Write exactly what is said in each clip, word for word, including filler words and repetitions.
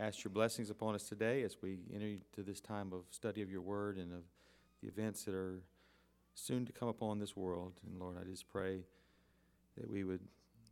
ask your blessings upon us today as we enter into this time of study of your word and of the events that are soon to come upon this world. And Lord, I just pray that we would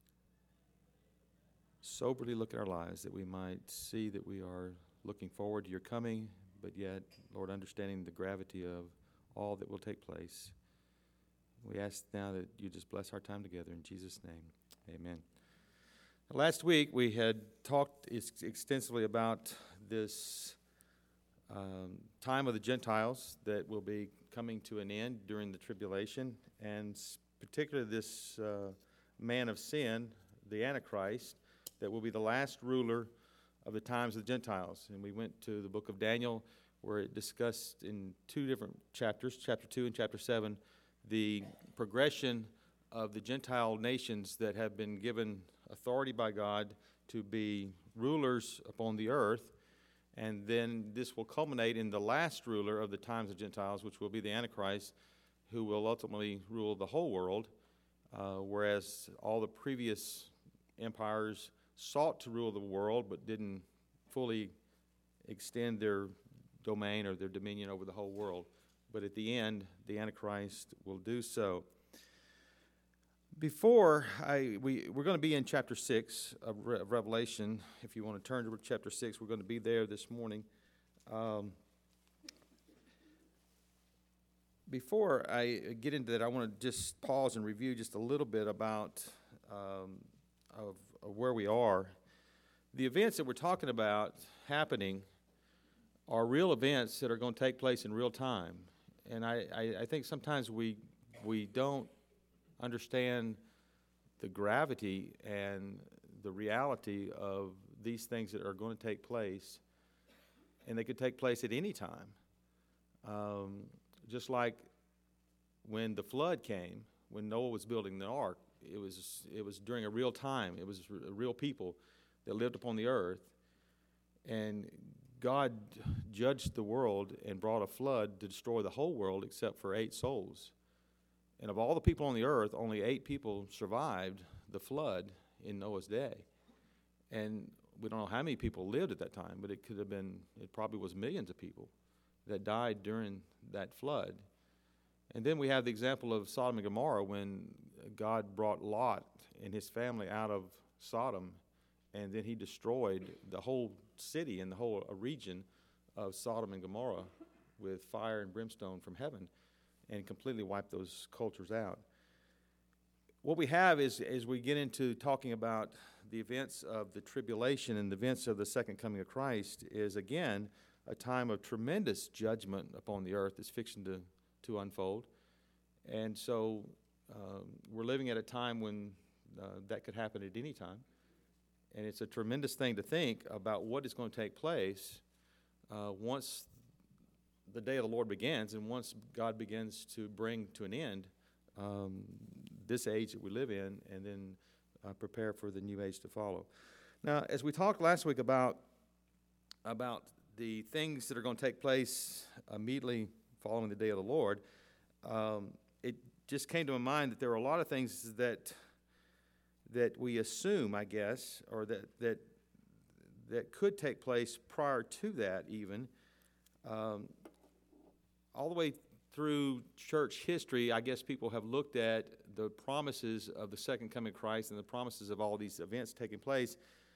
soberly look at our lives, that we might see that we are looking forward to your coming, but yet, Lord, understanding the gravity of all that will take place. We ask now that you just bless our time together in Jesus' name. Amen. Last week we had talked ex- extensively about this um, time of the Gentiles that will be coming to an end during the tribulation, and particularly this uh, man of sin, the Antichrist, that will be the last ruler of the times of the Gentiles. And we went to the book of Daniel, where it discussed in two different chapters, chapter two and chapter seven, the progression of the Gentile nations that have been given authority by God to be rulers upon the earth. And then this will culminate in the last ruler of the times of Gentiles, which will be the Antichrist, who will ultimately rule the whole world, uh, whereas all the previous empires sought to rule the world but didn't fully extend their domain or their dominion over the whole world. But at the end, the Antichrist will do so. Before I, we, we're going to be in chapter six of, Re- of Revelation. If you want to turn to chapter six, we're going to be there this morning. Um, before I get into that, I want to just pause and review just a little bit about um, of, of where we are. The events that we're talking about happening are real events that are going to take place in real time. And I, I, I think sometimes we we don't understand the gravity and the reality of these things that are going to take place, and they could take place at any time. Um, just like when the flood came, when Noah was building the ark, it was it was during a real time. It was a real people that lived upon the earth, and God judged the world and brought a flood to destroy the whole world except for eight souls. And of all the people on the earth, only eight people survived the flood in Noah's day. And we don't know how many people lived at that time, but it could have been, it probably was millions of people that died during that flood. And then we have the example of Sodom and Gomorrah, when God brought Lot and his family out of Sodom, and then he destroyed the whole city and the whole region of Sodom and Gomorrah with fire and brimstone from heaven, and completely wiped those cultures out. What we have is, as we get into talking about the events of the tribulation and the events of the second coming of Christ, is again a time of tremendous judgment upon the earth that's fixing to, to unfold. And so um, we're living at a time when uh, that could happen at any time. And it's a tremendous thing to think about what is going to take place uh, once the day of the Lord begins, and once God begins to bring to an end um, this age that we live in, and then uh, prepare for the new age to follow. Now, as we talked last week about about the things that are going to take place immediately following the day of the Lord, um, it just came to my mind that there are a lot of things that that we assume, I guess, or that that that could take place prior to that even. Um, all the way through church history, I guess people have looked at the promises of the second coming of Christ and the promises of all these events taking place,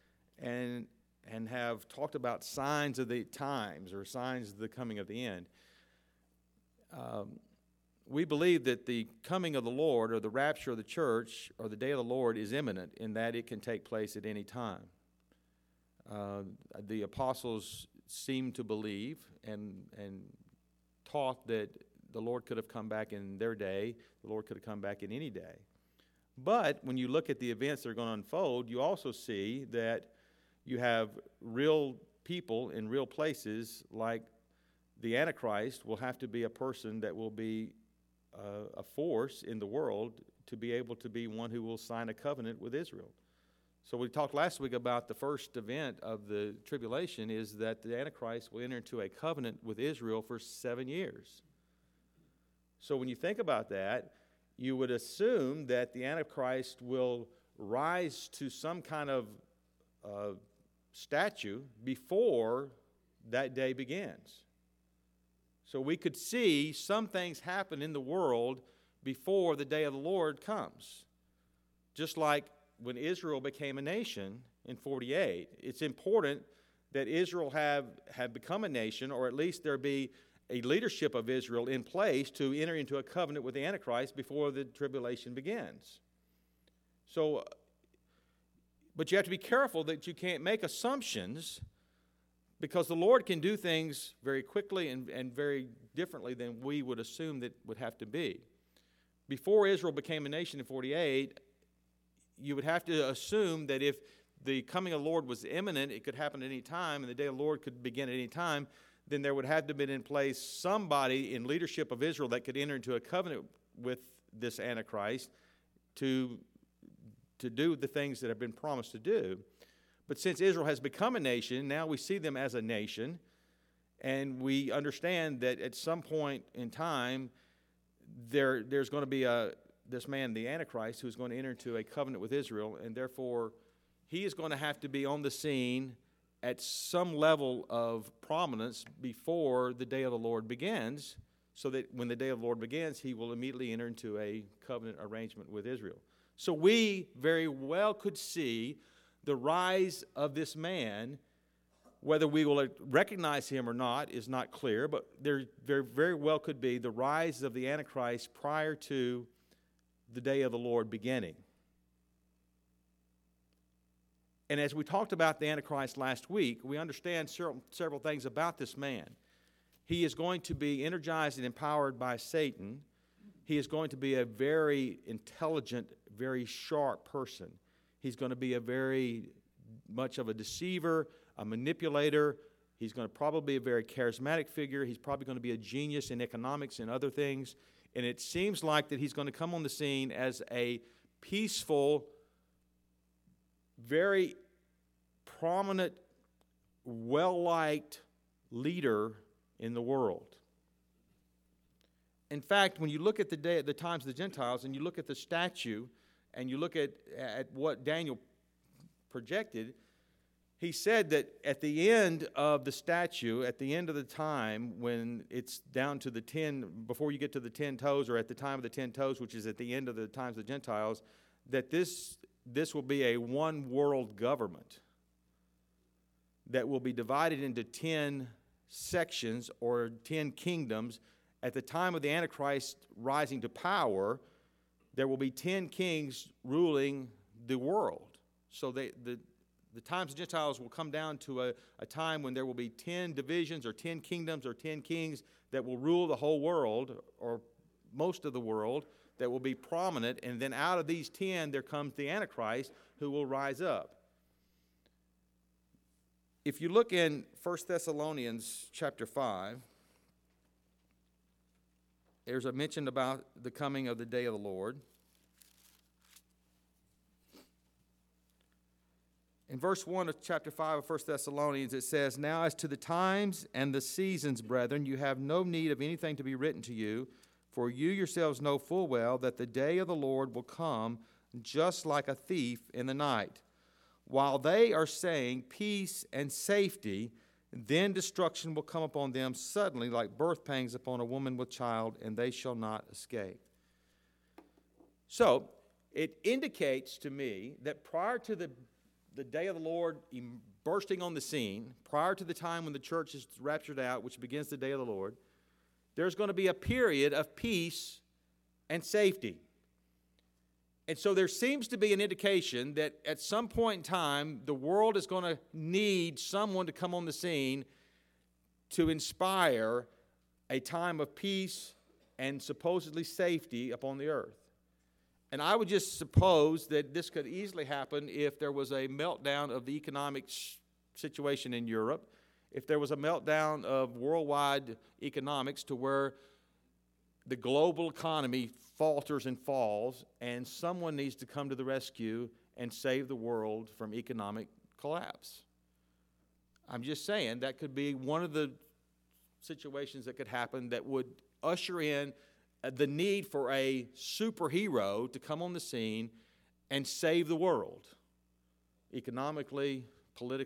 and and have talked about signs of the times or signs of the coming of the end. Um, We believe that the coming of the Lord, or the rapture of the church, or the day of the Lord is imminent, in that it can take place at any time. Uh, the apostles seemed to believe and and taught that the Lord could have come back in their day, the Lord could have come back in any day. But when you look at the events that are going to unfold, you also see that you have real people in real places, like the Antichrist will have to be a person that will be Uh, a force in the world to be able to be one who will sign a covenant with Israel. So we talked last week about the first event of the tribulation is that the Antichrist will enter into a covenant with Israel for seven years. So when you think about that, you would assume that the Antichrist will rise to some kind of uh, statue before that day begins. So we could see some things happen in the world before the day of the Lord comes. Just like when Israel became a nation in forty-eight, it's important that Israel have, have become a nation, or at least there be a leadership of Israel in place to enter into a covenant with the Antichrist before the tribulation begins. So, but you have to be careful that you can't make assumptions, because the Lord can do things very quickly and, and very differently than we would assume that would have to be. Before Israel became a nation in forty-eight, you would have to assume that if the coming of the Lord was imminent, it could happen at any time, and the day of the Lord could begin at any time, then there would have to have been in place somebody in leadership of Israel that could enter into a covenant with this Antichrist to, to do the things that have been promised to do. But since Israel has become a nation, now we see them as a nation, and we understand that at some point in time, there, there's going to be a, this man, the Antichrist, who's going to enter into a covenant with Israel, and therefore he is going to have to be on the scene at some level of prominence before the day of the Lord begins, so that when the day of the Lord begins, he will immediately enter into a covenant arrangement with Israel. So we very well could see the rise of this man. Whether we will recognize him or not is not clear, but there very, very well could be the rise of the Antichrist prior to the day of the Lord beginning. And as we talked about the Antichrist last week, we understand several, several things about this man. He is going to be energized and empowered by Satan. He is going to be a very intelligent, very sharp person. He's going to be a very much of a deceiver, a manipulator. He's going to probably be a very charismatic figure. He's probably going to be a genius in economics and other things. And it seems like that he's going to come on the scene as a peaceful, very prominent, well-liked leader in the world. In fact, when you look at the day, the times of the Gentiles, and you look at the statue, and you look at, at what Daniel projected, he said that at the end of the statue, at the end of the time, when it's down to the ten, before you get to the ten toes, or at the time of the ten toes, which is at the end of the times of the Gentiles, that this This will be a one-world government that will be divided into ten sections or ten kingdoms. At the time of the Antichrist rising to power, there will be ten kings ruling the world. So they, the, the times of Gentiles will come down to a, a time when there will be ten divisions or ten kingdoms or ten kings that will rule the whole world, or most of the world, that will be prominent, and then out of these ten, there comes the Antichrist, who will rise up. If you look in First Thessalonians chapter five, there's a mention about the coming of the day of the Lord. In verse one of chapter five of First Thessalonians, it says, "Now as to the times and the seasons, brethren, you have no need of anything to be written to you, for you yourselves know full well that the day of the Lord will come just like a thief in the night. While they are saying peace and safety, then destruction will come upon them suddenly like birth pangs upon a woman with child, and they shall not escape." So, it indicates to me that prior to the, the day of the Lord bursting on the scene, prior to the time when the church is raptured out, which begins the day of the Lord, there's going to be a period of peace and safety. And so there seems to be an indication that at some point in time, the world is going to need someone to come on the scene to inspire a time of peace and supposedly safety upon the earth. And I would just suppose that this could easily happen if there was a meltdown of the economic situation in Europe, if there was a meltdown of worldwide economics to where the global economy falters and falls, and someone needs to come to the rescue and save the world from economic collapse. I'm just saying that could be one of the situations that could happen that would usher in the need for a superhero to come on the scene and save the world, economically, politically,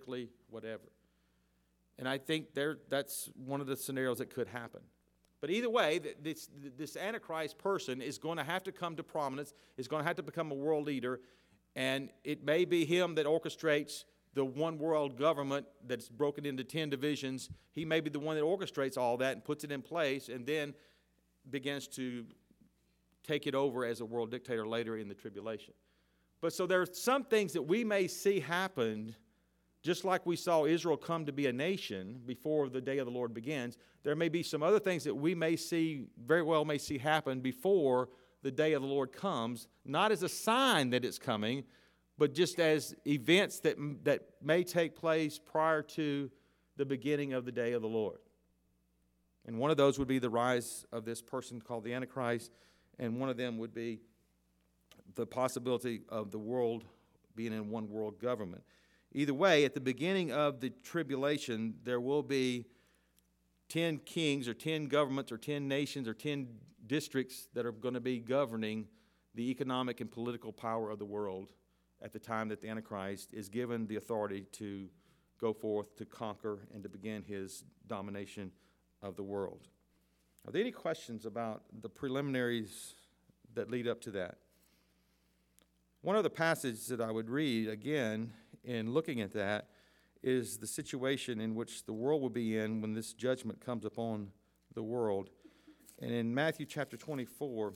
whatever. And I think there that's one of the scenarios that could happen. But either way, this, this Antichrist person is going to have to come to prominence, is going to have to become a world leader, and it may be him that orchestrates the one world government that's broken into ten divisions. He may be the one that orchestrates all that and puts it in place and then begins to take it over as a world dictator later in the tribulation. But so there are some things that we may see happen, just like we saw Israel come to be a nation before the day of the Lord begins. There may be some other things that we may see, very well may see happen before the day of the Lord comes, not as a sign that it's coming, but just as events that, that may take place prior to the beginning of the day of the Lord. And one of those would be the rise of this person called the Antichrist, and one of them would be the possibility of the world being in one world government. Either way, at the beginning of the tribulation, there will be ten kings or ten governments or ten nations or ten districts that are going to be governing the economic and political power of the world at the time that the Antichrist is given the authority to go forth to conquer and to begin his domination of the world. Are there any questions about the preliminaries that lead up to that? One other passage that I would read, again, in looking at that, is the situation in which the world will be in when this judgment comes upon the world. And in Matthew chapter twenty-four,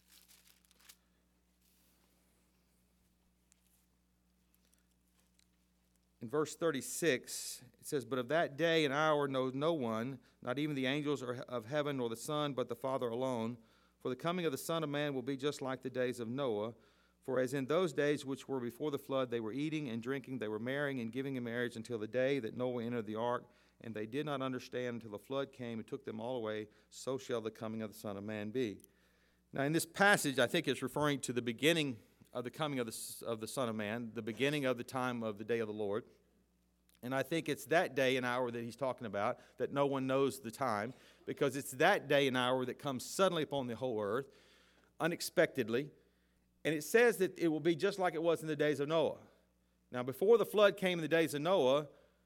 in verse thirty-six, it says, "But of that day and hour knows no one, not even the angels of heaven nor the Son, but the Father alone. For the coming of the Son of Man will be just like the days of Noah. For as in those days which were before the flood, they were eating and drinking, they were marrying and giving in marriage until the day that Noah entered the ark, and they did not understand until the flood came and took them all away, so shall the coming of the Son of Man be." Now in this passage, I think it's referring to the beginning of the coming of the, of the Son of Man, the beginning of the time of the day of the Lord. And I think it's that day and hour that he's talking about, that no one knows the time, because it's that day and hour that comes suddenly upon the whole earth, unexpectedly. And it says that it will be just like it was in the days of Noah. Now, before the flood came in the days of Noah,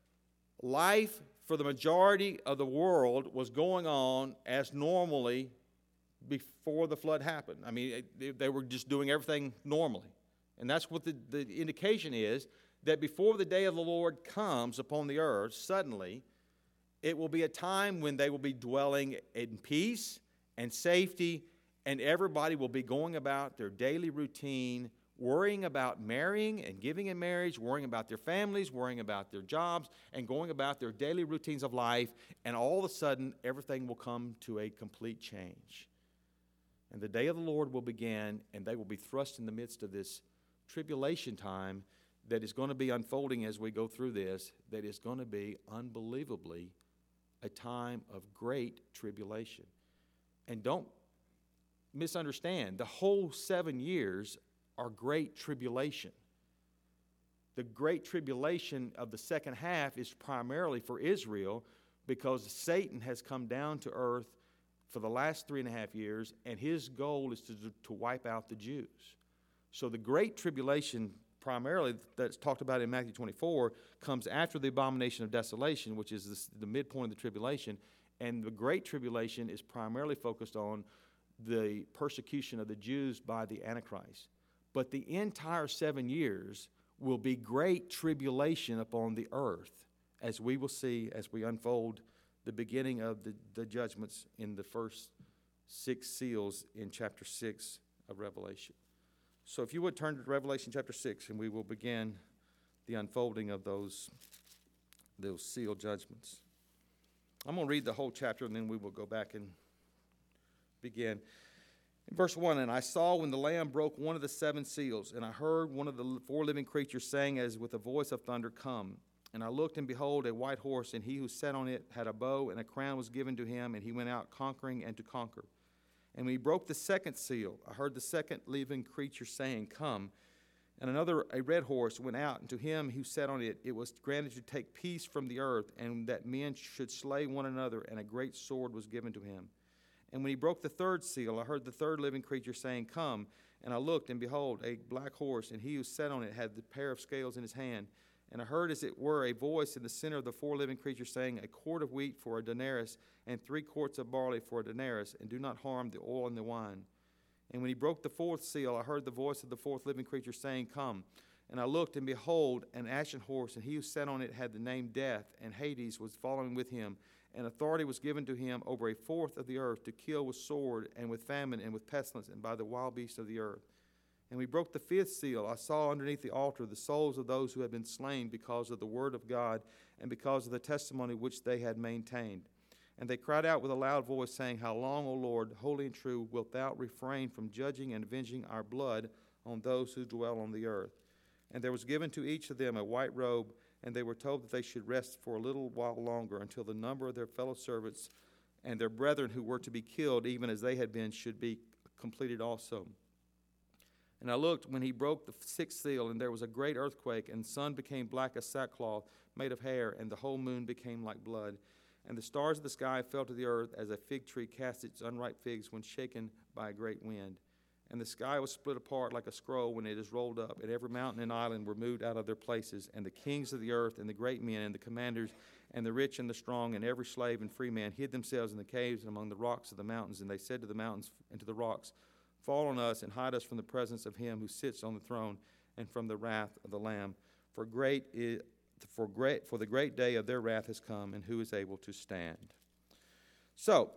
life for the majority of the world was going on as normally before the flood happened. I mean, they, they were just doing everything normally. And that's what the, the indication is, that before the day of the Lord comes upon the earth, suddenly, it will be a time when they will be dwelling in peace and safety, and everybody will be going about their daily routine, worrying about marrying and giving in marriage, worrying about their families, worrying about their jobs, and going about their daily routines of life, and all of a sudden, everything will come to a complete change. And the day of the Lord will begin, and they will be thrust in the midst of this tribulation time that is going to be unfolding as we go through this, that is going to be unbelievably a time of great tribulation. And don't misunderstand, the whole seven years are great tribulation. The great tribulation of the second half is primarily for Israel, because Satan has come down to earth for the last three and a half years, and his goal is to, to wipe out the Jews. So the great tribulation, primarily that's talked about in Matthew twenty-four, comes after the abomination of desolation, which is the, the midpoint of the tribulation, and the great tribulation is primarily focused on the persecution of the Jews by the Antichrist. But the entire seven years will be great tribulation upon the earth, as we will see as we unfold the beginning of the, the judgments in the first six seals in chapter six of Revelation. So if you would turn to Revelation chapter six, and we will begin the unfolding of those, those seal judgments. I'm going to read the whole chapter, and then we will go back and begin. In verse one, "And I saw when the Lamb broke one of the seven seals, and I heard one of the four living creatures saying as with a voice of thunder, 'Come.' And I looked, and behold, a white horse, and he who sat on it had a bow, and a crown was given to him, and he went out conquering and to conquer. And when he broke the second seal, I heard the second living creature saying, 'Come.' And another, a red horse, went out, and to him who sat on it, it was granted to take peace from the earth, and that men should slay one another, and a great sword was given to him. And when he broke the third seal, I heard the third living creature saying, 'Come.' And I looked, and behold, a black horse, and he who sat on it had the pair of scales in his hand. And I heard as it were a voice in the center of the four living creatures saying, a quart of wheat for a denarius, and three quarts of barley for a denarius, and do not harm the oil and the wine. And when he broke the fourth seal, I heard the voice of the fourth living creature saying, Come. And I looked, and behold, an ashen horse, and he who sat on it had the name Death, and Hades was following with him. And authority was given to him over a fourth of the earth to kill with sword, and with famine, and with pestilence, and by the wild beasts of the earth. And we broke the fifth seal. I saw underneath the altar the souls of those who had been slain because of the word of God, and because of the testimony which they had maintained. And they cried out with a loud voice, saying, How long, O Lord, holy and true, wilt thou refrain from judging and avenging our blood on those who dwell on the earth? And there was given to each of them a white robe, and they were told that they should rest for a little while longer, until the number of their fellow servants and their brethren who were to be killed, even as they had been, should be completed also. And I looked when he broke the sixth seal, and there was a great earthquake, and the sun became black as sackcloth made of hair, and the whole moon became like blood. And the stars of the sky fell to the earth, as a fig tree casts its unripe figs when shaken by a great wind. And the sky was split apart like a scroll when it is rolled up, and every mountain and island were moved out of their places. And the kings of the earth, and the great men, and the commanders, and the rich and the strong, and every slave and free man hid themselves in the caves and among the rocks of the mountains. And they said to the mountains and to the rocks, Fall on us, and hide us from the presence of him who sits on the throne, and from the wrath of the Lamb. For great is, for great for the great day of their wrath has come, and who is able to stand? So,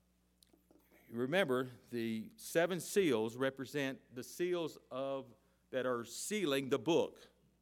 remember, the seven seals represent the seals of that are sealing the book.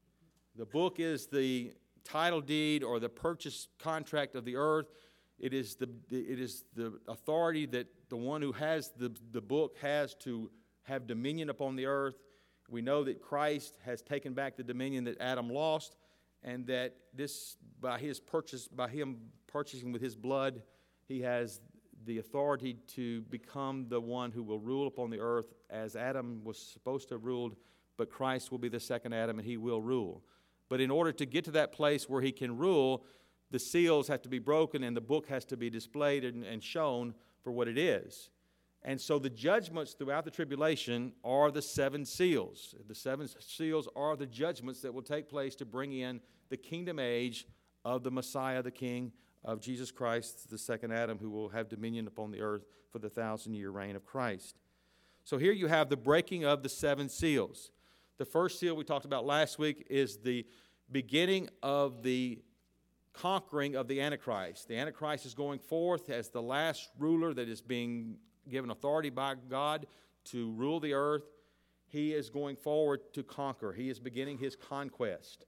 The book is the title deed or the purchase contract of the earth. It is the it is the authority that the one who has the, the book has to have dominion upon the earth. We know that Christ has taken back the dominion that Adam lost, and that this by his purchase, by him purchasing with his blood, he has the authority to become the one who will rule upon the earth as Adam was supposed to have ruled, but Christ will be the second Adam and he will rule. But in order to get to that place where he can rule, the seals have to be broken and the book has to be displayed and, and shown for what it is. And so the judgments throughout the tribulation are the seven seals. The seven seals are the judgments that will take place to bring in the kingdom age of the Messiah, the King of Jesus Christ, the second Adam, who will have dominion upon the earth for the thousand-year reign of Christ. So here you have the breaking of the seven seals. The first seal we talked about last week is the beginning of the conquering of the Antichrist. The Antichrist is going forth as the last ruler that is being given authority by God to rule the earth. He is going forward to conquer. He is beginning his conquest.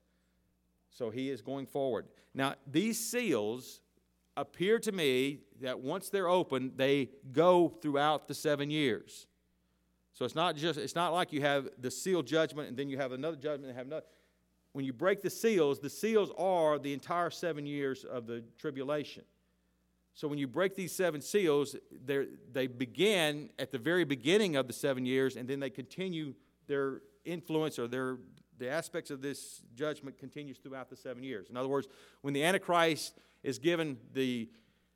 So he is going forward. Now, these seals appear to me that once they're open, they go throughout the seven years. So it's not just it's not like you have the seal judgment and then you have another judgment and have another. When you break the seals, the seals are the entire seven years of the tribulation. So when you break these seven seals, they begin at the very beginning of the seven years, and then they continue their influence or their the aspects of this judgment continues throughout the seven years. In other words, when the Antichrist is given the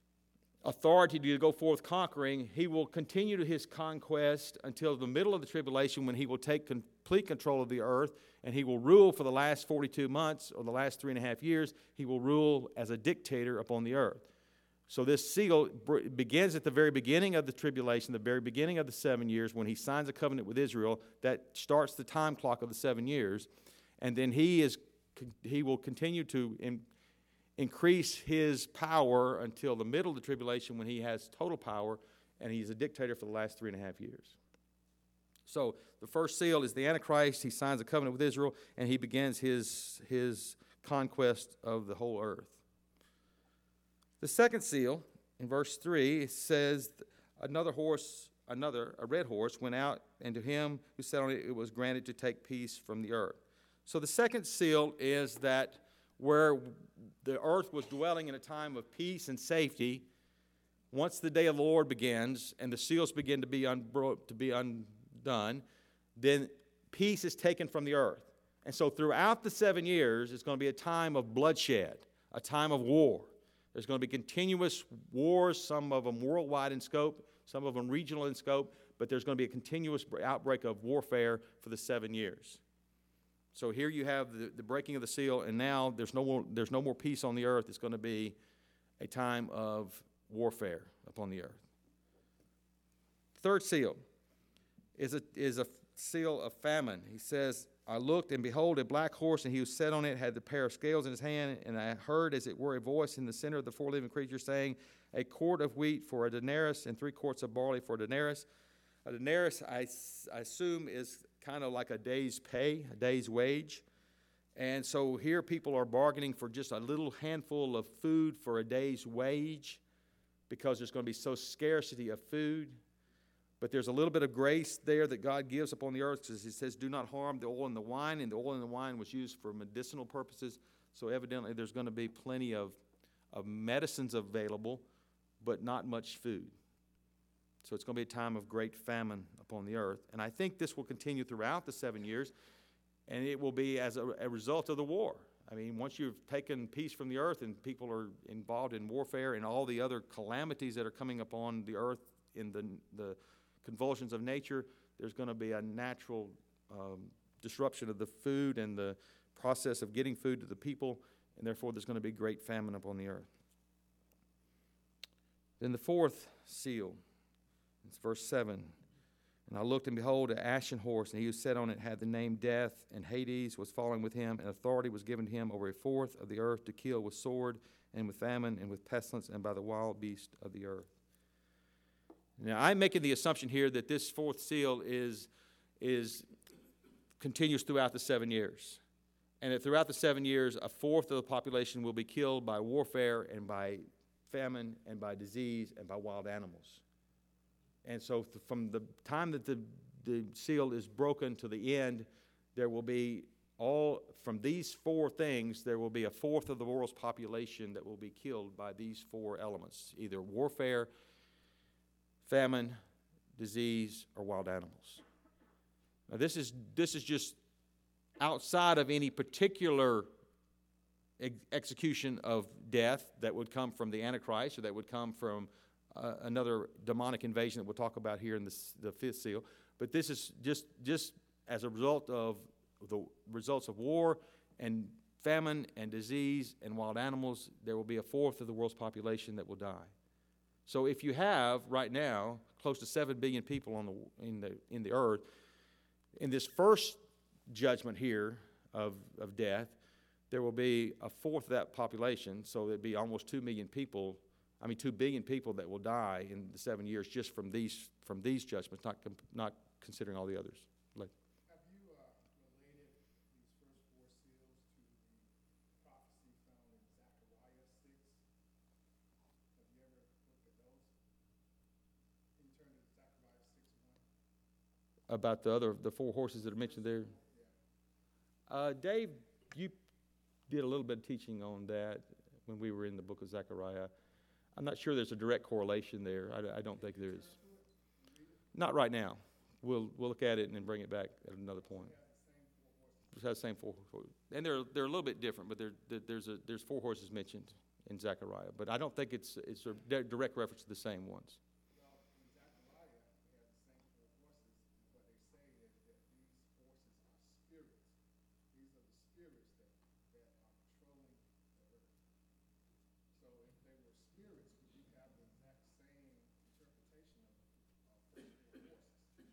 authority to go forth conquering, he will continue to his conquest until the middle of the tribulation, when he will take complete control of the earth, and he will rule for the last forty-two months or the last three and a half years. He will rule as a dictator upon the earth. So this seal begins at the very beginning of the tribulation, the very beginning of the seven years, when he signs a covenant with Israel. That starts the time clock of the seven years. And then he is he will continue to in, increase his power until the middle of the tribulation, when he has total power, and he's a dictator for the last three and a half years. So the first seal is the Antichrist. He signs a covenant with Israel, and he begins his, his conquest of the whole earth. The second seal, in verse three, it says, another horse, another, a red horse, went out, and to him who sat on it, it was granted to take peace from the earth. So the second seal is that where the earth was dwelling in a time of peace and safety, once the day of the Lord begins and the seals begin to be, unbro- to be undone, then peace is taken from the earth. And so throughout the seven years, it's going to be a time of bloodshed, a time of war. There's going to be continuous wars, some of them worldwide in scope, some of them regional in scope, but there's going to be a continuous outbreak of warfare for the seven years. So here you have the, the breaking of the seal, and now there's no more, there's no more peace on the earth. It's going to be a time of warfare upon the earth. Third seal is a, is a seal of famine. He says, I looked, and behold, a black horse, and he who sat on it had the pair of scales in his hand, and I heard, as it were, a voice in the center of the four living creatures saying, a quart of wheat for a denarius, and three quarts of barley for a denarius. A denarius, I, I assume, is kind of like a day's pay, a day's wage. And so here people are bargaining for just a little handful of food for a day's wage because there's going to be so scarcity of food. But there's a little bit of grace there that God gives upon the earth, because he says, do not harm the oil and the wine. And the oil and the wine was used for medicinal purposes. So evidently there's going to be plenty of, of medicines available, but not much food. So it's going to be a time of great famine upon the earth. And I think this will continue throughout the seven years, and it will be as a, a result of the war. I mean, once you've taken peace from the earth and people are involved in warfare and all the other calamities that are coming upon the earth in the, the convulsions of nature, there's going to be a natural um, disruption of the food and the process of getting food to the people, and therefore there's going to be great famine upon the earth. Then the fourth seal, it's verse seven. And I looked, and behold, an ashen horse, and he who sat on it had the name Death, and Hades was following with him, and authority was given to him over a fourth of the earth to kill with sword, and with famine, and with pestilence, and by the wild beast of the earth. Now, I'm making the assumption here that this fourth seal is, is continues throughout the seven years. And that throughout the seven years, a fourth of the population will be killed by warfare and by famine and by disease and by wild animals. And so th- from the time that the, the seal is broken to the end, there will be all, from these four things, there will be a fourth of the world's population that will be killed by these four elements, either warfare, famine, disease, or wild animals. Now this is, this is just outside of any particular ex- execution of death that would come from the Antichrist, or that would come from Uh, another demonic invasion that we'll talk about here in this, the fifth seal. But this is just, just as a result of the results of war and famine and disease and wild animals, there will be a fourth of the world's population that will die. So if you have right now close to seven billion people on the, in, the, in the earth, in this first judgment here of, of death, there will be a fourth of that population, so there'd be almost two million people I mean, two billion people that will die in the seven years just from these from these judgments, not com- not considering all the others. Like, have you uh, related these first four seals to the prophecy found in Zechariah six? Have you ever looked at those? Can you turn to Zechariah six one? About the other the four horses that are mentioned there. Yeah. Uh, Dave, you did a little bit of teaching on that when we were in the book of Zechariah. I'm not sure there's a direct correlation there. I, I don't think there is. Not right now. We'll we'll look at it and then bring it back at another point. It has the same four horses, and they're they're a little bit different, but there there's a there's four horses mentioned in Zechariah. But I don't think it's it's a direct reference to the same ones. Well, in Zechariah, they have the same four horses, but they say that, that these horses are spirits. These are the spirits that, that are patrolling the earth. So if they were spirits, would you have the exact same interpretation of, of those four horses?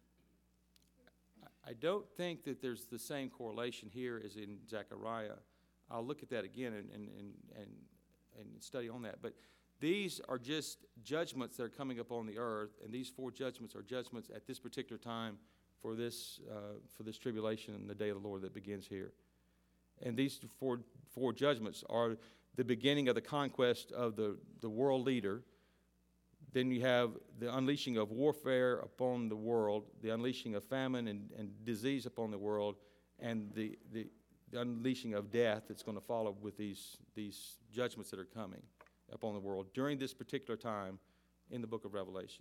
I don't think that there's the same correlation here as in Zechariah. I'll look at that again and, and, and, and, and study on that. But these are just judgments that are coming up on the earth, and these four judgments are judgments at this particular time for this, uh, for this tribulation and the day of the Lord that begins here. And these four, four judgments are the beginning of the conquest of the, the world leader. Then you have the unleashing of warfare upon the world, the unleashing of famine and, and disease upon the world, and the, the, the unleashing of death that's going to follow with these, these judgments that are coming upon the world during this particular time in the book of Revelation.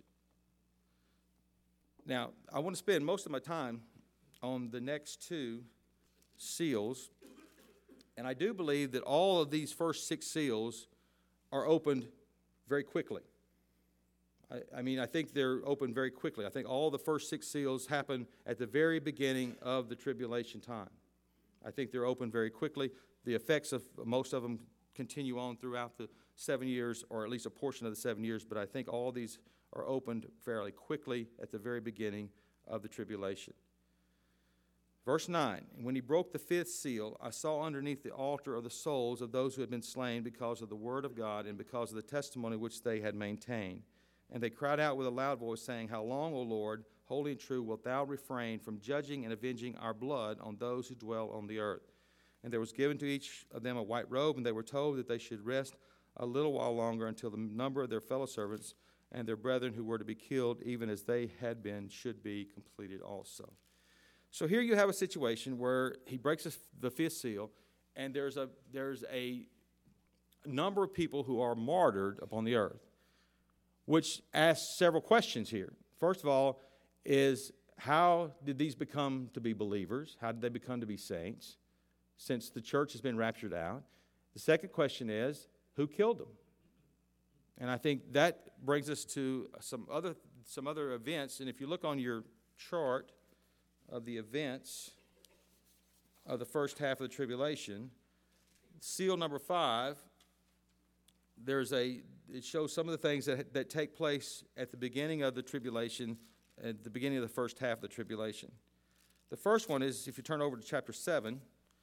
Now, I want to spend most of my time on the next two seals, and I do believe that all of these first six seals are opened very quickly. I, I mean, I think they're opened very quickly. I think all the first six seals happen at the very beginning of the tribulation time. I think they're opened very quickly. The effects of most of them continue on throughout the seven years, or at least a portion of the seven years, but I think all these are opened fairly quickly at the very beginning of the tribulation. Verse nine, and when he broke the fifth seal, I saw underneath the altar of the souls of those who had been slain because of the word of God and because of the testimony which they had maintained. And they cried out with a loud voice, saying, How long, O Lord, holy and true, wilt thou refrain from judging and avenging our blood on those who dwell on the earth? And there was given to each of them a white robe, and they were told that they should rest a little while longer until the number of their fellow servants and their brethren who were to be killed, even as they had been, should be completed also. So here you have a situation where he breaks the fifth seal, and there's a there's a number of people who are martyred upon the earth, which asks several questions here. First of all, is how did these become to be believers? How did they become to be saints, since the church has been raptured out? The second question is, who killed them? And I think that brings us to some other some other events. And if you look on your chart of the events of the first half of the tribulation, seal number five, there's a it shows some of the things that that take place at the beginning of the tribulation, at the beginning of the first half of the tribulation. The first one is, if you turn over to chapter seven.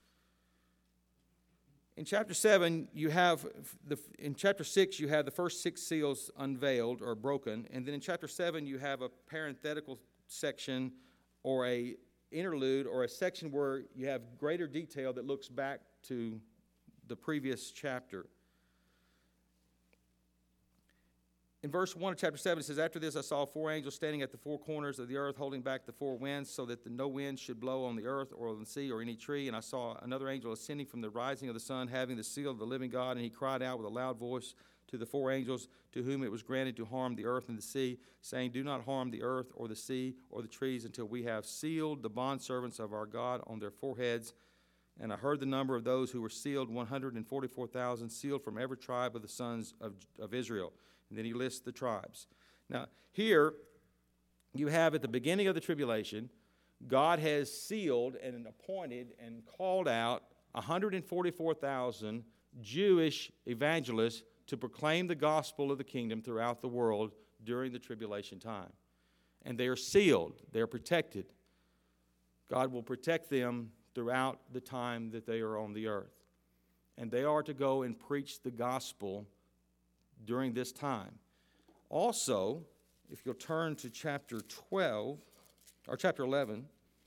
In chapter seven, you have, the, in chapter six, you have the first six seals unveiled or broken. And then in chapter seven, you have a parenthetical section or a interlude or a section where you have greater detail that looks back to the previous chapter. In verse one of chapter seven, it says, After this I saw four angels standing at the four corners of the earth, holding back the four winds, so that the, no wind should blow on the earth or on the sea or any tree. And I saw another angel ascending from the rising of the sun, having the seal of the living God. And he cried out with a loud voice to the four angels to whom it was granted to harm the earth and the sea, saying, Do not harm the earth or the sea or the trees until we have sealed the bondservants of our God on their foreheads. And I heard the number of those who were sealed, one hundred forty-four thousand, sealed from every tribe of the sons of, of Israel. And then he lists the tribes. Now, here you have at the beginning of the tribulation, God has sealed and appointed and called out one hundred forty-four thousand Jewish evangelists to proclaim the gospel of the kingdom throughout the world during the tribulation time. And they are sealed. They are protected. God will protect them throughout the time that they are on the earth. And they are to go and preach the gospel during this time. Also, if you'll turn to chapter twelve, or chapter eleven,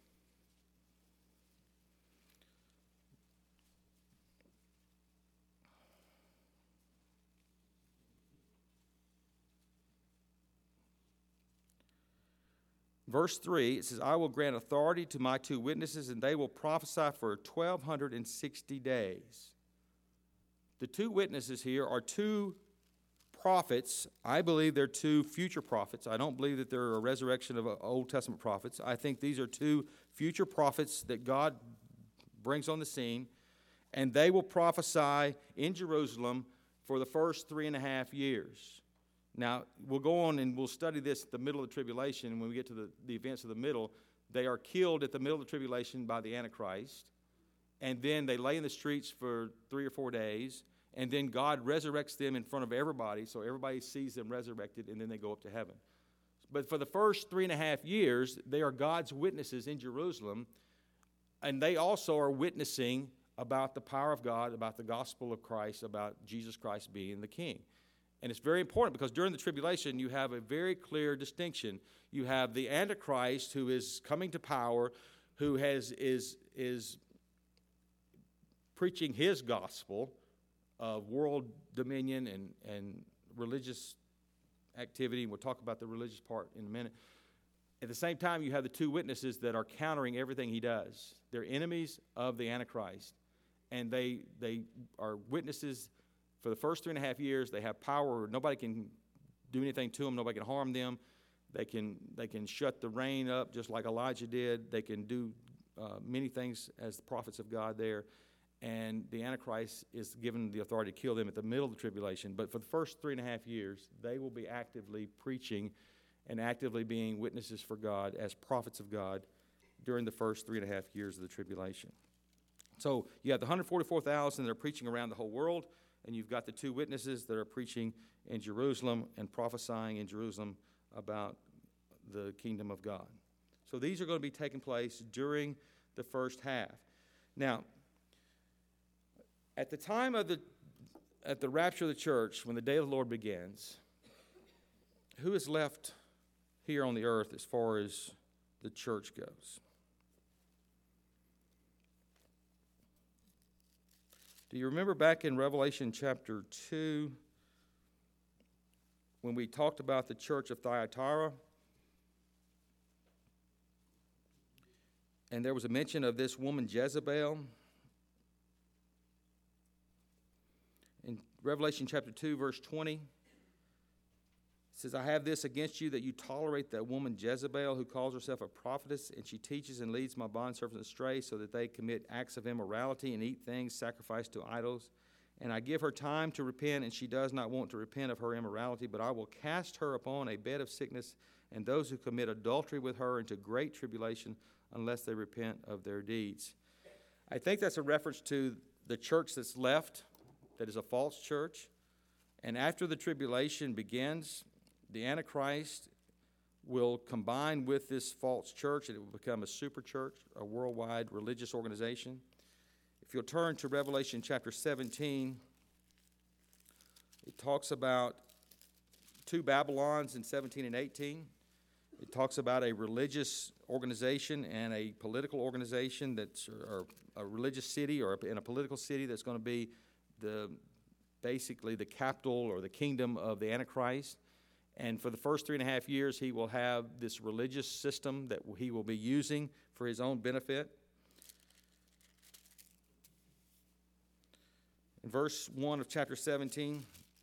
verse three, it says, I will grant authority to my two witnesses, and they will prophesy for twelve sixty days. The two witnesses here are two prophets. I believe they're two future prophets. I don't believe that they're a resurrection of Old Testament prophets. I think these are two future prophets that God brings on the scene, and they will prophesy in Jerusalem for the first three and a half years. Now, we'll go on and we'll study this at the middle of the tribulation, and when we get to the, the events of the middle, they are killed at the middle of the tribulation by the Antichrist, and then they lay in the streets for three or four days, and then God resurrects them in front of everybody, so everybody sees them resurrected, and then they go up to heaven. But for the first three and a half years, they are God's witnesses in Jerusalem, and they also are witnessing about the power of God, about the gospel of Christ, about Jesus Christ being the King. And it's very important because during the tribulation, you have a very clear distinction. You have the Antichrist who is coming to power, who has is is preaching his gospel of world dominion and, and religious activity. And we'll talk about the religious part in a minute. At the same time, you have the two witnesses that are countering everything he does. They're enemies of the Antichrist. And they they are witnesses for the first three and a half years. They have power. Nobody can do anything to them. Nobody can harm them. They can they can shut the rain up just like Elijah did. They can do uh, many things as the prophets of God there. And the Antichrist is given the authority to kill them at the middle of the tribulation. But for the first three and a half years, they will be actively preaching and actively being witnesses for God as prophets of God during the first three and a half years of the tribulation. So you have the one hundred forty-four thousand that are preaching around the whole world, and you've got the two witnesses that are preaching in Jerusalem and prophesying in Jerusalem about the kingdom of God. So these are going to be taking place during the first half. Now, at the time of the at the rapture of the church, when the day of the Lord begins, who is left here on the earth as far as the church goes? Do you remember back in Revelation chapter two when we talked about the church of Thyatira? And there was a mention of this woman Jezebel. In Revelation chapter two, verse twenty, it says, I have this against you, that you tolerate that woman Jezebel, who calls herself a prophetess, and she teaches and leads my bondservants astray, so that they commit acts of immorality and eat things sacrificed to idols. And I give her time to repent, and she does not want to repent of her immorality, but I will cast her upon a bed of sickness, and those who commit adultery with her into great tribulation, unless they repent of their deeds. I think that's a reference to the church that's left, that is a false church. And after the tribulation begins, the Antichrist will combine with this false church, and it will become a super church, a worldwide religious organization. If you'll turn to Revelation chapter seventeen, it talks about two Babylons in seventeen and eighteen. It talks about a religious organization and a political organization that's, or a religious city or in a political city that's going to be the basically the capital or the kingdom of the Antichrist. And for the first three and a half years, he will have this religious system that he will be using for his own benefit. In verse one of chapter seventeen,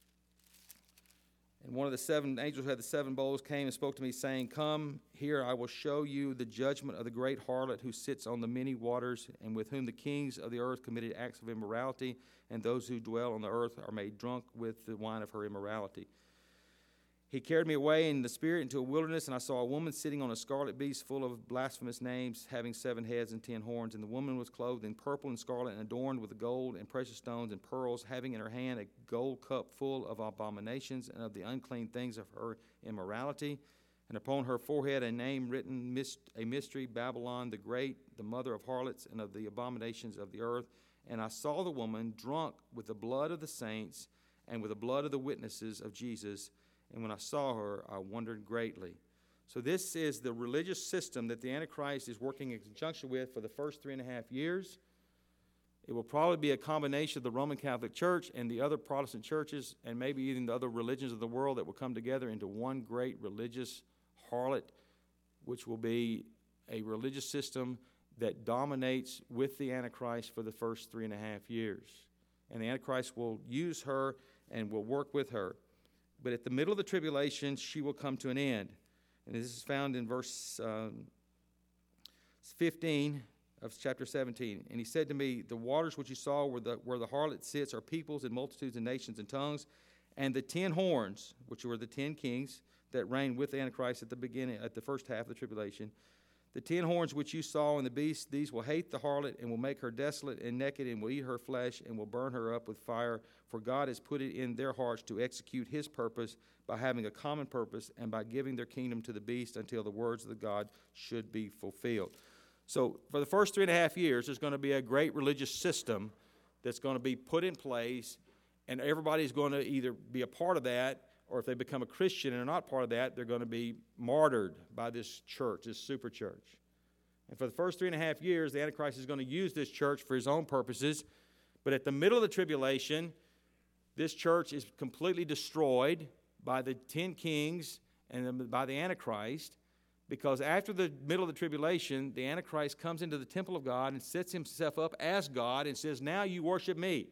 and one of the seven angels who had the seven bowls came and spoke to me, saying, Come here, I will show you the judgment of the great harlot who sits on the many waters, and with whom the kings of the earth committed acts of immorality, and those who dwell on the earth are made drunk with the wine of her immorality. He carried me away in the spirit into a wilderness, and I saw a woman sitting on a scarlet beast full of blasphemous names, having seven heads and ten horns. And the woman was clothed in purple and scarlet, and adorned with gold and precious stones and pearls, having in her hand a gold cup full of abominations and of the unclean things of her immorality. And upon her forehead a name written, a mystery, Babylon the Great, the mother of harlots and of the abominations of the earth. And I saw the woman drunk with the blood of the saints and with the blood of the witnesses of Jesus. And when I saw her, I wondered greatly. So this is the religious system that the Antichrist is working in conjunction with for the first three and a half years. It will probably be a combination of the Roman Catholic Church and the other Protestant churches, and maybe even the other religions of the world, that will come together into one great religious harlot, which will be a religious system that dominates with the Antichrist for the first three and a half years. And the Antichrist will use her and will work with her. But at the middle of the tribulation, she will come to an end. And this is found in verse um, fifteen of chapter seventeen. And he said to me, the waters which you saw where the, where the harlot sits are peoples and multitudes and nations and tongues. And the ten horns, which were the ten kings that reigned with the Antichrist at the beginning, at the first half of the tribulation, the ten horns which you saw in the beast, these will hate the harlot and will make her desolate and naked and will eat her flesh and will burn her up with fire. For God has put it in their hearts to execute his purpose by having a common purpose and by giving their kingdom to the beast until the words of the God should be fulfilled. So for the first three and a half years, there's going to be a great religious system that's going to be put in place, and everybody's going to either be a part of that, or if they become a Christian and are not part of that, they're going to be martyred by this church, this super church. And for the first three and a half years, the Antichrist is going to use this church for his own purposes. But at the middle of the tribulation, this church is completely destroyed by the ten kings and by the Antichrist, because after the middle of the tribulation, the Antichrist comes into the temple of God and sets himself up as God and says, now you worship me.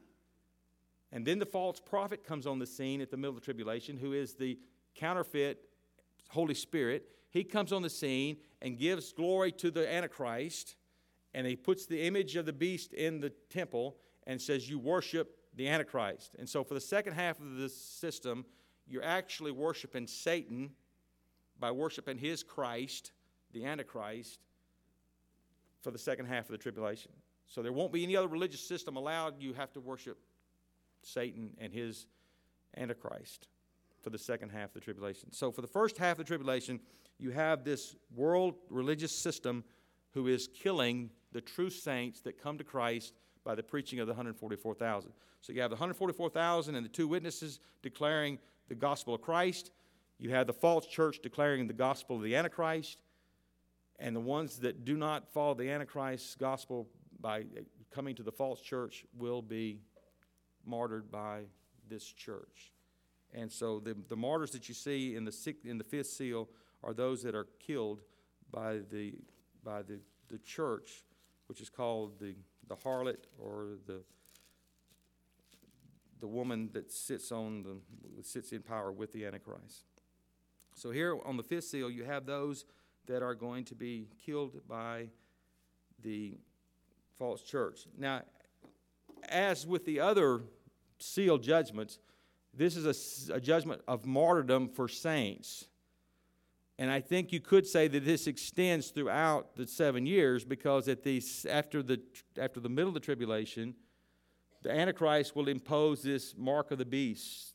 And then the false prophet comes on the scene at the middle of the tribulation, who is the counterfeit Holy Spirit. He comes on the scene and gives glory to the Antichrist, and he puts the image of the beast in the temple and says, you worship the Antichrist. And so for the second half of this system, you're actually worshiping Satan by worshiping his Christ, the Antichrist, for the second half of the tribulation. So there won't be any other religious system allowed. You have to worship Satan and his Antichrist for the second half of the tribulation. So for the first half of the tribulation, you have this world religious system who is killing the true saints that come to Christ by the preaching of the one hundred forty-four thousand. So you have the one hundred forty-four thousand and the two witnesses declaring the gospel of Christ. You have the false church declaring the gospel of the Antichrist. And the ones that do not follow the Antichrist's gospel by coming to the false church will be martyred by this church. And so the, the martyrs that you see in the sixth, in the fifth seal are those that are killed by the by the, the church, which is called the, the harlot, or the the woman that sits on the sits in power with the Antichrist. So here on the fifth seal, you have those that are going to be killed by the false church. Now, as with the other seal judgments, this is a, a judgment of martyrdom for saints. And I think you could say that this extends throughout the seven years, because at the, after, the, after the middle of the tribulation, the Antichrist will impose this mark of the beast.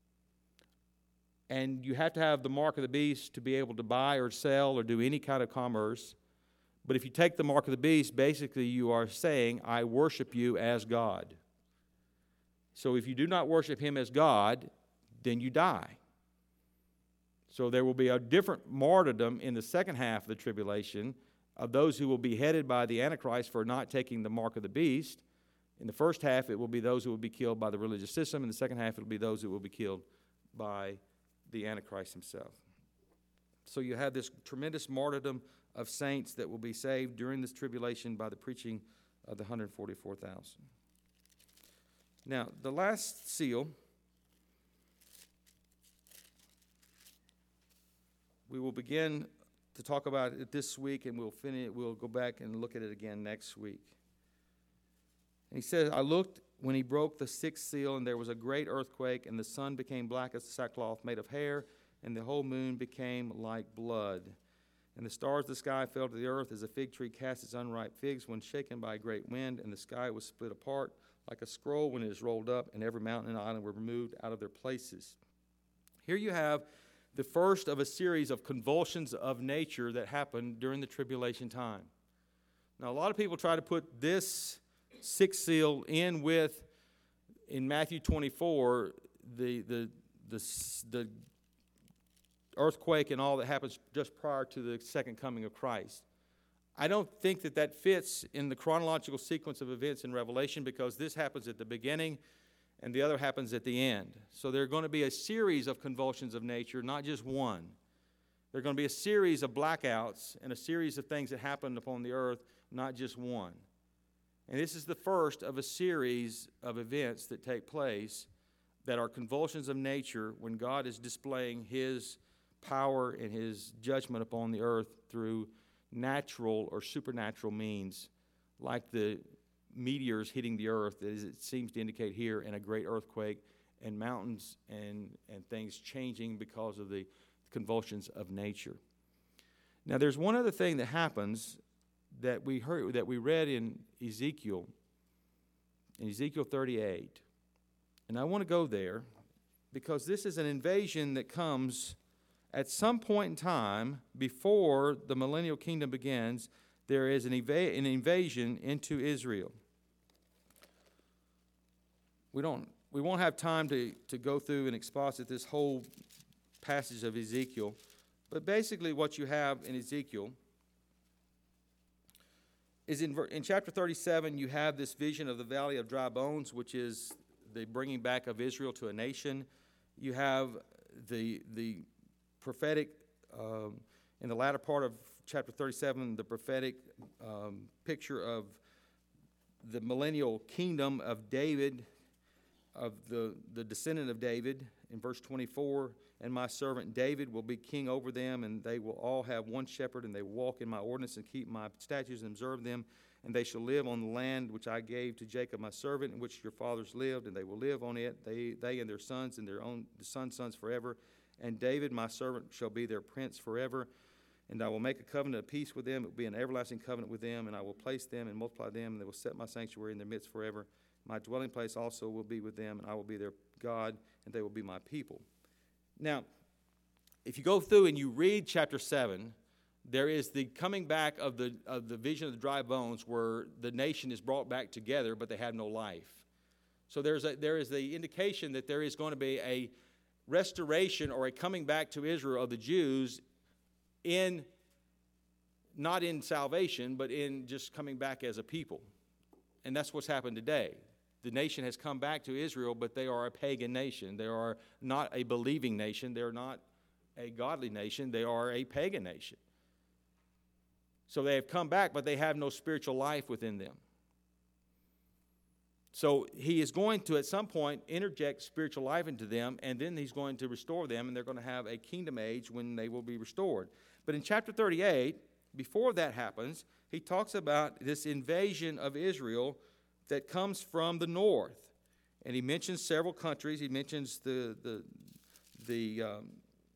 And you have to have the mark of the beast to be able to buy or sell or do any kind of commerce. But if you take the mark of the beast, basically you are saying, I worship you as God. So if you do not worship him as God, then you die. So there will be a different martyrdom in the second half of the tribulation of those who will be headed by the Antichrist for not taking the mark of the beast. In the first half, it will be those who will be killed by the religious system. In the second half, it will be those who will be killed by the Antichrist himself. So you have this tremendous martyrdom of saints that will be saved during this tribulation by the preaching of the one hundred forty-four thousand. Now, the last seal, we will begin to talk about it this week, and we'll finish. We'll go back and look at it again next week. And he says, I looked when he broke the sixth seal, and there was a great earthquake, and the sun became black as sackcloth made of hair, and the whole moon became like blood. And the stars of the sky fell to the earth as a fig tree casts its unripe figs when shaken by a great wind, and the sky was split apart like a scroll when it is rolled up, and every mountain and island were removed out of their places. Here you have the first of a series of convulsions of nature that happened during the tribulation time. Now, a lot of people try to put this sixth seal in with, in Matthew twenty-four, the, the, the, the earthquake and all that happens just prior to the second coming of Christ. I don't think that that fits in the chronological sequence of events in Revelation, because this happens at the beginning and the other happens at the end. So there are going to be a series of convulsions of nature, not just one. There are going to be a series of blackouts and a series of things that happen upon the earth, not just one. And this is the first of a series of events that take place that are convulsions of nature when God is displaying his power and his judgment upon the earth through natural or supernatural means, like the meteors hitting the earth, as it seems to indicate here, and a great earthquake, and mountains and, and things changing because of the convulsions of nature. Now, there's one other thing that happens that we heard, that we read in Ezekiel, in Ezekiel thirty-eight. And I want to go there because this is an invasion that comes at some point in time before the millennial kingdom begins. There is an, eva- an invasion into Israel. We don't. We won't have time to, to go through and exposit this whole passage of Ezekiel. But basically what you have in Ezekiel is in, in chapter thirty-seven, you have this vision of the valley of dry bones, which is the bringing back of Israel to a nation. You have the, the prophetic, um, in the latter part of chapter thirty-seven, the prophetic um, picture of the millennial kingdom of David, of the, the descendant of David, in verse twenty-four, and my servant David will be king over them, and they will all have one shepherd, and they will walk in my ordinance and keep my statutes and observe them, and they shall live on the land which I gave to Jacob my servant, in which your fathers lived, and they will live on it, they, they and their sons and their own the sons' sons forever. And David my servant shall be their prince forever. And I will make a covenant of peace with them. It will be an everlasting covenant with them, and I will place them and multiply them, and they will set my sanctuary in their midst forever. My dwelling place also will be with them, and I will be their God, and they will be my people. Now, if you go through and you read chapter seven, there is the coming back of the of the vision of the dry bones, where the nation is brought back together, but they have no life. So there's a, there is the indication that there is going to be a restoration or a coming back to Israel of the Jews, in not in salvation, but in just coming back as a people. And that's what's happened today. The nation has come back to Israel, but they are a pagan nation. They are not a believing nation. They're not a godly nation. They are a pagan nation. So they have come back, but they have no spiritual life within them. So he is going to, at some point, interject spiritual life into them, and then he's going to restore them, and they're going to have a kingdom age when they will be restored. But in chapter thirty-eight, before that happens, he talks about this invasion of Israel that comes from the north. And he mentions several countries. He mentions the, the, the um,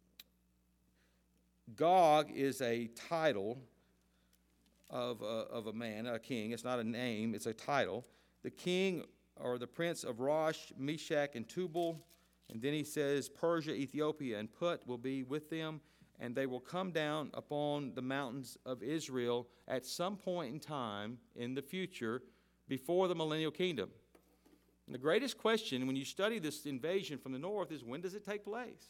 Gog is a title of a, of a man, a king. It's not a name, it's a title. The king or the prince of Rosh, Meshach, and Tubal. And then he says Persia, Ethiopia, and Put will be with them, and they will come down upon the mountains of Israel at some point in time in the future before the millennial kingdom. And the greatest question when you study this invasion from the north is, when does it take place?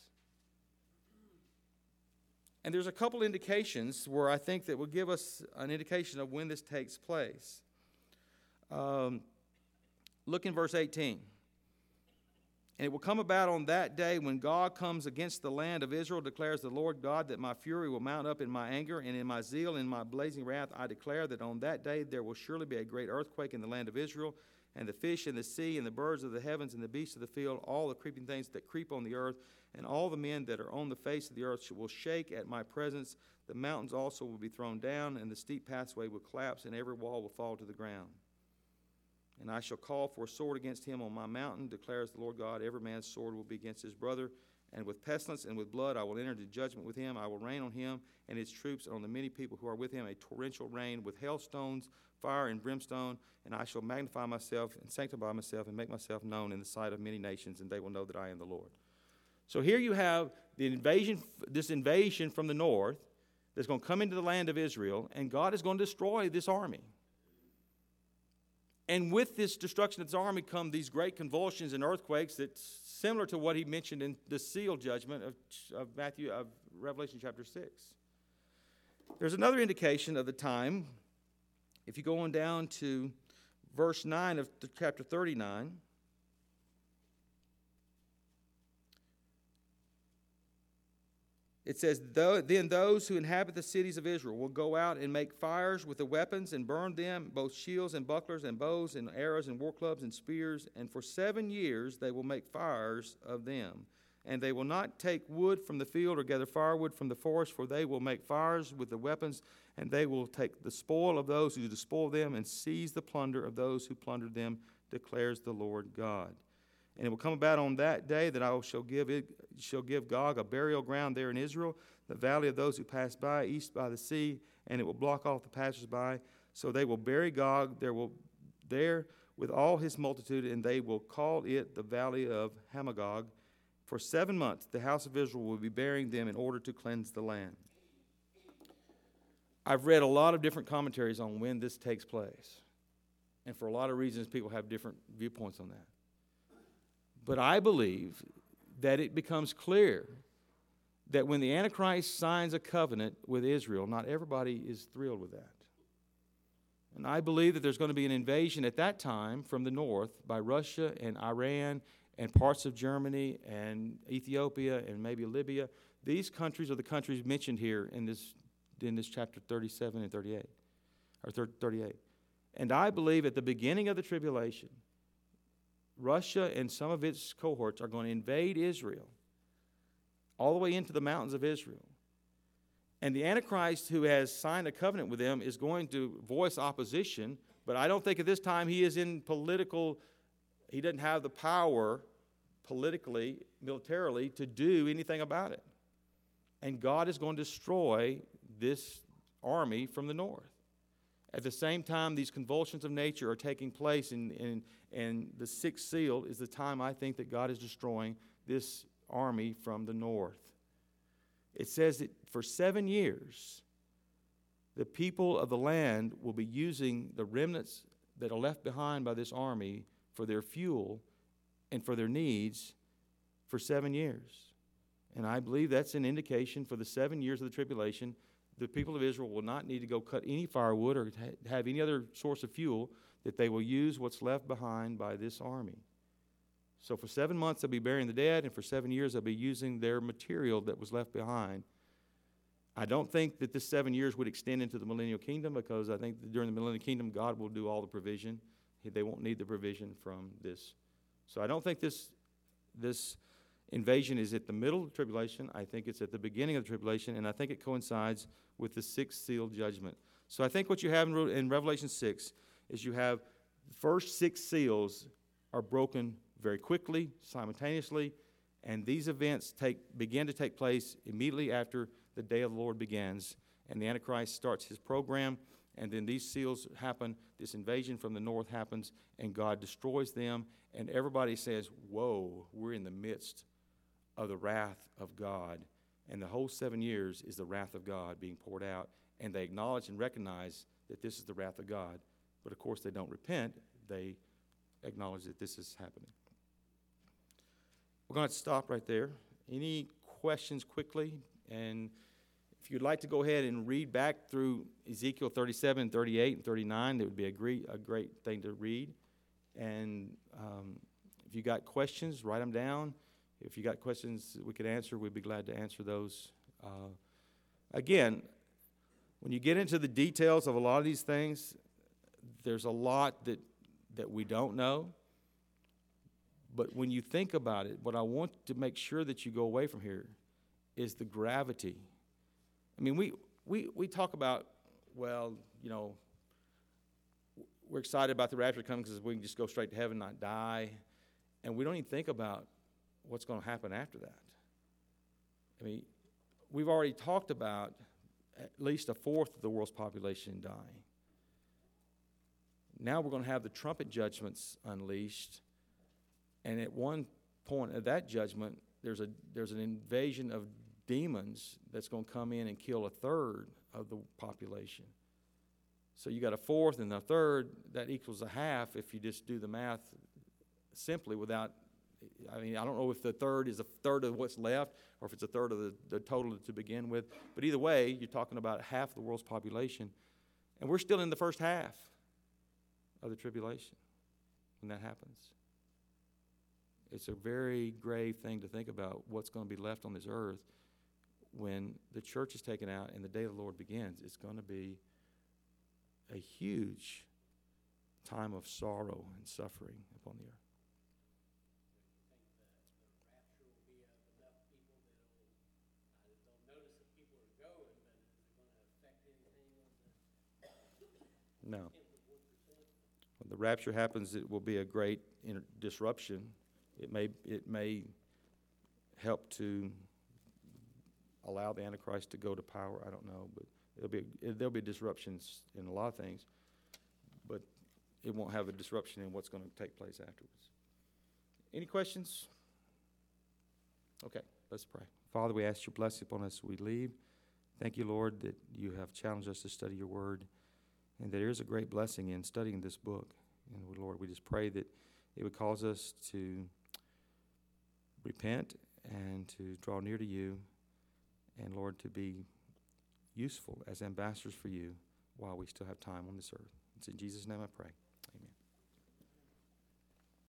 And there's a couple indications where I think that will give us an indication of when this takes place. Um, look in verse eighteen. And it will come about on that day when God comes against the land of Israel, declares the Lord God, that my fury will mount up in my anger, and in my zeal, in my blazing wrath, I declare that on that day there will surely be a great earthquake in the land of Israel, and the fish in the sea, and the birds of the heavens, and the beasts of the field, all the creeping things that creep on the earth, and all the men that are on the face of the earth will shake at my presence. The mountains also will be thrown down, and the steep pathway will collapse, and every wall will fall to the ground. And I shall call for a sword against him on my mountain, declares the Lord God. Every man's sword will be against his brother. And with pestilence and with blood I will enter into judgment with him. I will rain on him and his troops and on the many people who are with him a torrential rain with hailstones, fire, and brimstone. And I shall magnify myself and sanctify myself and make myself known in the sight of many nations, and they will know that I am the Lord. So here you have the invasion, this invasion from the north that's going to come into the land of Israel, and God is going to destroy this army. And with this destruction of his army come these great convulsions and earthquakes that's similar to what he mentioned in the seal judgment of, of Matthew of Revelation chapter six. There's another indication of the time. If you go on down to verse nine of chapter thirty-nine, it says, then those who inhabit the cities of Israel will go out and make fires with the weapons and burn them, both shields and bucklers and bows and arrows and war clubs and spears. And for seven years they will make fires of them. And they will not take wood from the field or gather firewood from the forest, for they will make fires with the weapons, and they will take the spoil of those who despoil them and seize the plunder of those who plundered them, declares the Lord God. And it will come about on that day that I shall give it, shall give Gog a burial ground there in Israel, the valley of those who pass by, east by the sea, and it will block off the passers-by. So they will bury Gog there will there with all his multitude, and they will call it the valley of Hamagog. For seven months the house of Israel will be burying them in order to cleanse the land. I've read a lot of different commentaries on when this takes place. And for a lot of reasons, people have different viewpoints on that. But I believe that it becomes clear that when the Antichrist signs a covenant with Israel, not everybody is thrilled with that. And I believe that there's going to be an invasion at that time from the north by Russia and Iran and parts of Germany and Ethiopia and maybe Libya. These countries are the countries mentioned here in this in this chapter thirty-seven and thirty-eight, or thirty-eight. And I believe at the beginning of the tribulation, Russia and some of its cohorts are going to invade Israel all the way into the mountains of Israel. And the Antichrist, who has signed a covenant with them, is going to voice opposition, but I don't think at this time he is in political, he doesn't have the power politically, militarily, to do anything about it. And God is going to destroy this army from the north. At the same time, these convulsions of nature are taking place, and, and, and the sixth seal is the time I think that God is destroying this army from the north. It says that for seven years, the people of the land will be using the remnants that are left behind by this army for their fuel and for their needs for seven years. And I believe that's an indication for the seven years of the tribulation. The people of Israel will not need to go cut any firewood or have any other source of fuel, that they will use what's left behind by this army. So for seven months they'll be burying the dead, and for seven years they'll be using their material that was left behind. I don't think that this seven years would extend into the millennial kingdom, because I think that during the millennial kingdom God will do all the provision. They won't need the provision from this. So I don't think this, this invasion is at the middle of the tribulation. I think it's at the beginning of the tribulation, and I think it coincides with the sixth seal judgment. So I think what you have in, in Revelation six is you have the first six seals are broken very quickly, simultaneously, and these events take begin to take place immediately after the day of the Lord begins, and the Antichrist starts his program, and then these seals happen, this invasion from the north happens, and God destroys them, and everybody says, whoa, we're in the midst of the wrath of God. And the whole seven years is the wrath of God being poured out, and they acknowledge and recognize that this is the wrath of God. But of course they don't repent. They acknowledge that this is happening. We're going to stop right there. Any questions quickly? And if you'd like to go ahead and read back through Ezekiel thirty-seven, thirty-eight, and thirty-nine, that would be a great, a great thing to read. And um, if you got questions, write them down. If you got questions that we could answer, we'd be glad to answer those. Uh, again, when you get into the details of a lot of these things, there's a lot that, that we don't know. But when you think about it, what I want to make sure that you go away from here is the gravity. I mean, we, we, we talk about, well, you know, we're excited about the rapture coming because we can just go straight to heaven and not die. And we don't even think about what's going to happen after that. I mean, we've already talked about at least a fourth of the world's population dying. Now we're going to have the trumpet judgments unleashed. And at one point of that judgment, there's a there's an invasion of demons that's going to come in and kill a third of the population. So you got a fourth and a third, that equals a half if you just do the math simply without, I mean, I don't know if the third is a third of what's left or if it's a third of the, the total to begin with. But either way, you're talking about half the world's population. And we're still in the first half of the tribulation when that happens. It's a very grave thing to think about what's going to be left on this earth when the church is taken out and the day of the Lord begins. It's going to be a huge time of sorrow and suffering upon the earth. No. When the rapture happens, it will be a great inter- disruption. It may it may help to allow the Antichrist to go to power. I don't know, but it'll be it, there'll be disruptions in a lot of things, but it won't have a disruption in what's going to take place afterwards. Any questions? Okay, let's pray. Father, we ask your blessing upon us as we leave. Thank you, Lord, that you have challenged us to study your word, and there is a great blessing in studying this book. And Lord, we just pray that it would cause us to repent and to draw near to you, and Lord, to be useful as ambassadors for you while we still have time on this earth. It's in Jesus' name I pray.